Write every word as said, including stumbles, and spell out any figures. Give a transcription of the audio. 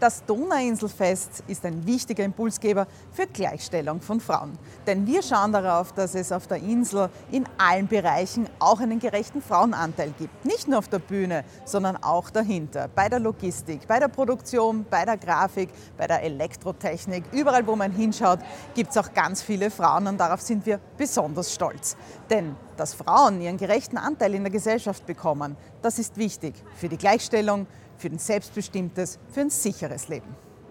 Das Donauinselfest ist ein wichtiger Impulsgeber für Gleichstellung von Frauen. Denn wir schauen darauf, dass es auf der Insel in allen Bereichen auch einen gerechten Frauenanteil gibt. Nicht nur auf der Bühne, sondern auch dahinter. Bei der Logistik, bei der Produktion, bei der Grafik, bei der Elektrotechnik. Überall, wo man hinschaut, gibt es auch ganz viele Frauen und darauf sind wir besonders stolz. Denn dass Frauen ihren gerechten Anteil in der Gesellschaft bekommen, das ist wichtig für die Gleichstellung, für ein selbstbestimmtes, für ein sicheres Leben.